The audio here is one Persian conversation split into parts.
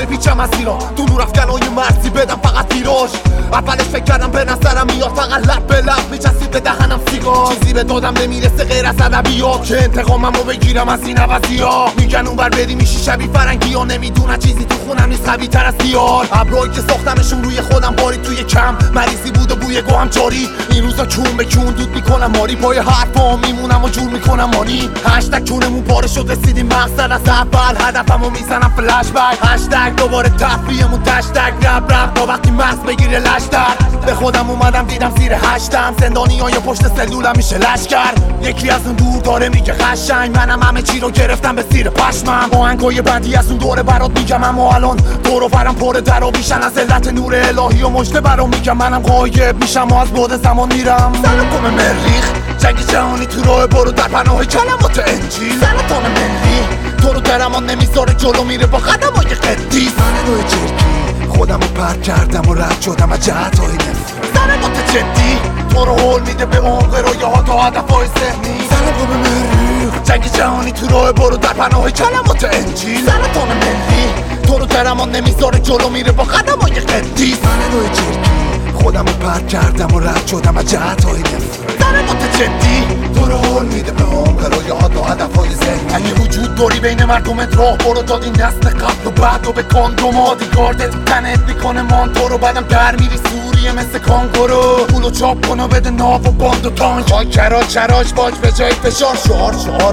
پیچم از ایران تو نور افکنای مرزی بدم فقط ویراژ اولش فکر کردم به نظرم میاد فقط لب به لب میچسید به دهنم سیگار چیزی به دادم نمیرسه غیر از ادبیات که انتقاممو بگیرم از این عوضی‌ها میگن اونور بری میشی شبیه فرنگی‌ها نمیدونن چیزی تو خونم نیست قوی تر از دیار ابرایی که ساختمشون روی خودم باری توی کم مریضی بود و بوی گوهم جاری این روزا کون به کون دود میکنم ماری پای حرفام میمونم و جور میکنم مانی هشتگ کونمون پاره شد رسیدیم مقصد از اول هدفمو میزنم فلش بک هشتگ دوباره تفریحمون تشتگ رب تا وقتی مغز بگیره لشتر به خودم اومدم دیدم زیر هشتم زندانیای پشت سلولم میشه لشکر یکی از اون دور داره میگه قشنگ منم همه چی رو گرفتم به زیر پشمم آهنگای بعدی از اون دوره برات میگم اما الان دور و برم پر در و بیشن از علت نور الهی و مجده برام میگم منم غایب میشم و از بعد زمان میرم سلام مریخ جنگ جهانی تو راه برو در پناه کلمات انجیل سرطان ملی تو رو درمان نمیذاره جلو میره با قدمای قدیس من روی جرگی خودم رو پرد کردم و رد شدم از جهتهای نفرت سرطات جدی تو رو حول میده به عمق رویاها تا هدفهای ذهنی سلام مریخ جنگ جهانی تو راه برو در پناه کلمات انجیل سرطان ملی تو رو درمان نمیذاره جلو میره با قدمای قدیس من روی جرگی خودم رو پرد کردم و رد شدم از جهتهای نفرت سرطات جدی تو رو حول میده به عمق رویاها تا هدفهای ذهنی اگه وجود داری بین مردمت راه برو داد این نسل قبل و بعد و به کاندوم دیگاردت تنت میکنه مانتو رو بعدم در میری سوریه مثل کانگورو پولو چاپ کن و بده ناف و باند و تانک های کراج باج به جای فشار شعار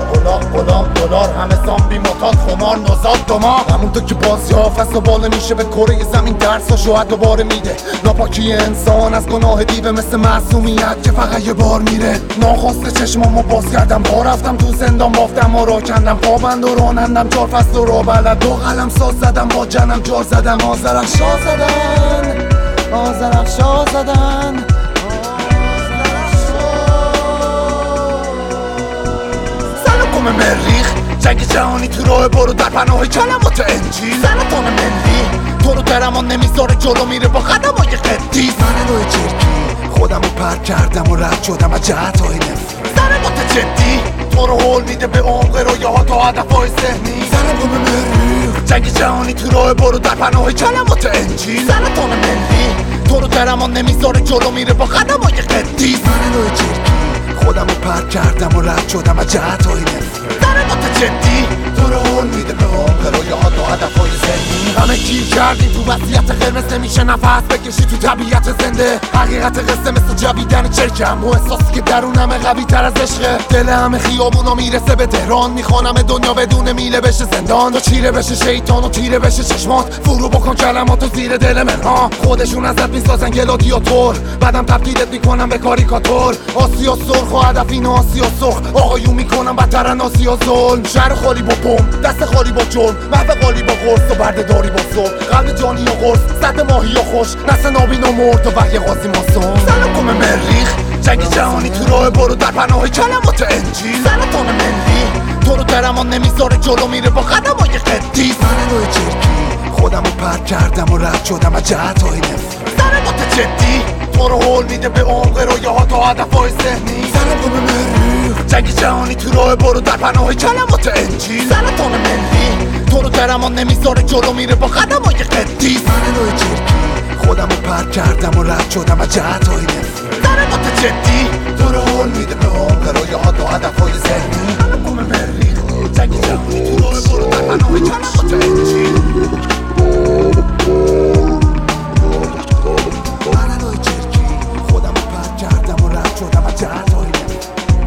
غلام دلار همه زامبی معتاد خمار نوزاد دما همونطور که بازی ها فست و باله میشه به کره زمین درساشو حد دوباره میده ناپاکی انسان از گناه دیوه مثل معصومیت که فقط یه بار میره ناخواسته چشمامو باز کردم با رفتم تو زندان بافتم و را کندم پابند و رانندم 4 فصل و را بلد 2 قلم ساز زدم با جنم جار زدم آذرخشا زدن سلام مریخ جنگ جهانی تو راه برو در پناه کلمات انجیل سرطان ملی تو رو درمان نمیذاره جلو میره با قدمای قدیس من روی جرگی خودم رو پرد کردم و رد شدم از جهتهای نفرت سرطات جدی تو رو حول میده به عمق رویاها تا هدفهای ذهنی سلام مریخ جنگ جهانی تو راه برو در پناه کلمات انجیل سرطان ملی تو رو درمان نمیذاره جلو میره با قدمای قدیس من روی جرگی خودم رو پرد کردم و رد شدم از جهتهای نفرت سرطات جدی تو رو حول میده به عمق رویاها تا هدفهای ذهنی همه گیر کردیم تو وضعیت قرمز نمیشه نفس بکشی تو طبیعت زنده حقیقت قصه مثل جویدن چرکم و احساسی که درونمه قوی تر از عشقه دل همه خیابونا میرسه به تهران میخوانم دنیا بدون میله بشه زندان و چیره بشه شیطان و تیره بشه چشمات فرو بکن کلماتو زیر دل من ها خودشون ازت میسازن گلادیاتور بعدم تبدیلت میکنم به کاریکاتور آسیا سرخ و هدف اینو آسیا سرخ آقایون میکنم بدترن آسیا ظلم شهر خالی با بم دست خالی با جرم محو قالی با قرص و بردهداری با صبح قلب جانی و قرص سد ماهی و خوش نسل نابین و مرد و وحی قاضی ماسون سلام مریخ جنگ جهانی تو راه برو در پناه کلمات انجیل سرطان ملی تو رو درمان نمیذاره جلو میره با قدمای قدیس من روی جرگی خودم رو پرد کردم و رد شدم از جهتهای نفرت سرطات جدی تو رو حول میده به عمق رویاها تا هدفهای ذهنی سلام مریخ جنگ جهانی تو راه برو در پناه کلمات انجیل سرطان ملی تو رو درمان نمیذاره جلو میره با قدمای قدیس من روی جرگی خودم رو پرد کردم و رد شدم از جهتهای نفرت سرطات جدی تو رو حول میده به عمق رویاها تا هدفهای ذهنی سلام مریخ جنگ جهانی تو راه برو در پناه کلمات انجیل من روی جرگی خودم رو پرد کردم و رد شدم از جهتهای نفرت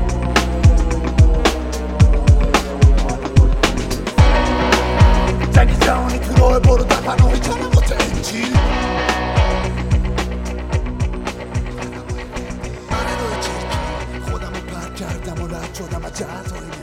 جنگ جهانی تو راه برو در پناه کلمات انجیل من روی جرگی خودم رو پرد کردم و رد شدم از جهتهای